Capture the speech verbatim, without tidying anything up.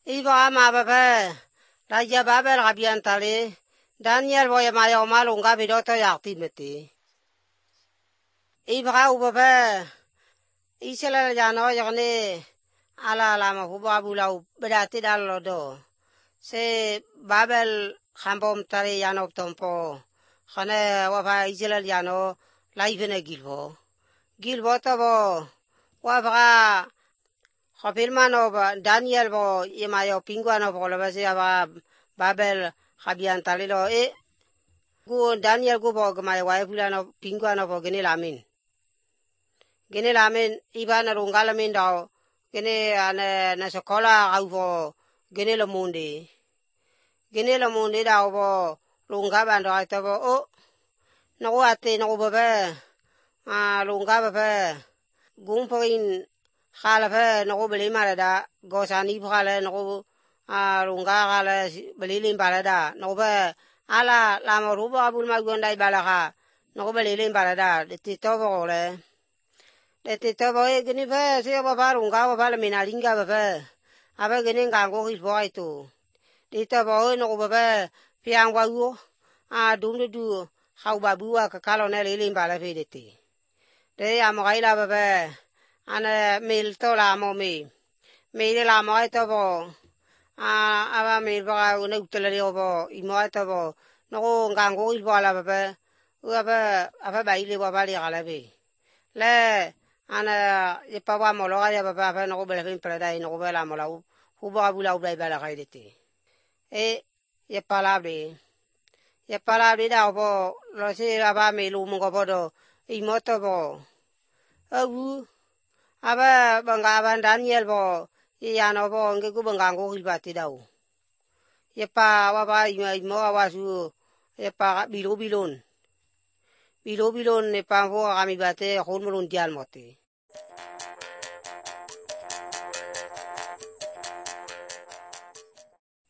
Iba ma baba raja babel rabian tali Daniel boya maya malunga bidoto yakti meti. Iba ubaba Israel jano yakni ala lama huba bulau berarti dalodo. Se babel khambom tali yano tompo. Khane wafa Israel jano laifene gilbo. Gilbo tabo wafa Khapilmano ba Daniel bo yemayo pinguano bo la basi aba babel khabian talilo e gu Daniel gu bo gmay way fulano pinguano bo gene lamin gene lamin ibana rungala min daw gene ana na sekolah au bo gene lo mundi gene lo mundi daw bo runga bando ato bo o no ate no bo ba a runga ba gumpoin khala fa no beli malada gosani khala no a runga khala beli lim balada no ba ala la mo ruba bul ma gonda balaga no beli lim balada de tito bole de tito boy gni fa se ba ba runga ba la mina linga ba aba gni ngango his boy to tito boy no ba piang wa u a dum du khau ba buwa ka kalo ne lim bala fe de ti de am gaila ba ana mil to la mo mi mi la mo to bo a aba mi ba una utele bo i mo to bo no ngango il bo la ba u aba aba ba ile bo ba le gala be le ana e pa wa mo lo ga ya ba ba no be le fin pra dai no be la mo la u hu ba bu la u ba la ga de ti e ye pa la be ye pa la be da bo lo se aba mi lu mo go bo do i mo to bo abu aba banga ban Daniel bo yano bo nge ku banga ngo hilbati daw ye pa wa ba mo wa su ye pa bilo bilon bilo bilon ne pa ho ami bate khon mulun dial mote